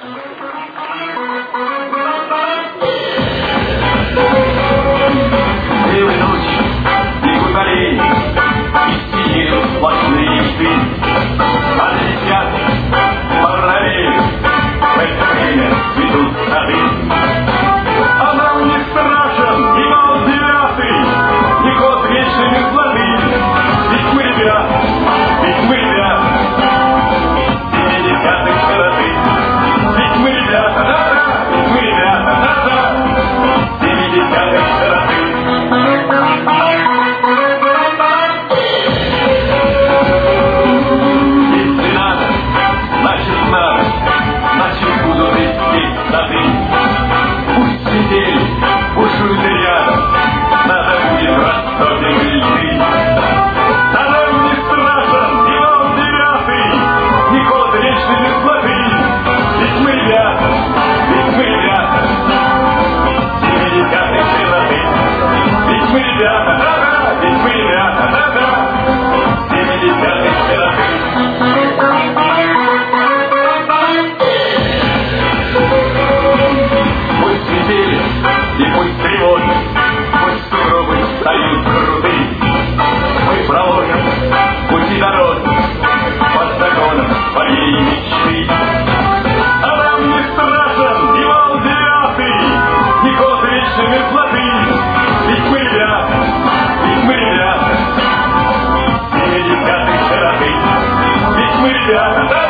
Белая ночь, бегут олени, и синие сплошные мечты. А летят параллели, в это время цветут сады. А нам не страшен ни вал девятый, ни год вечной мерзлоты. Ведь мы ребята, семидесятых широты. Ведь мы ребята, да-да, ведь мы ребята, да-да, семидесятых широты. Если надо, значит будут идти сады. Пусть сидели, бушуют рядом, надо будет растопим льды. А нам не страшен ни вал девятый, ни ход вечной мерзлоты. Ведь мы ребята, семидесятых широты. Ведь мы ребята, да-да, ведь мы ребята, да-да, семидесятых широты. Пусть светили и пусть тревожны, пусть сугробы встают круты. Мы проложим пути дороги под законом своей мечты. А нам не страшен ни вал девятый, ни год вечной мерзлоты. Ведь мы ребята, семидесятых широты. Ведь мы ребята, да?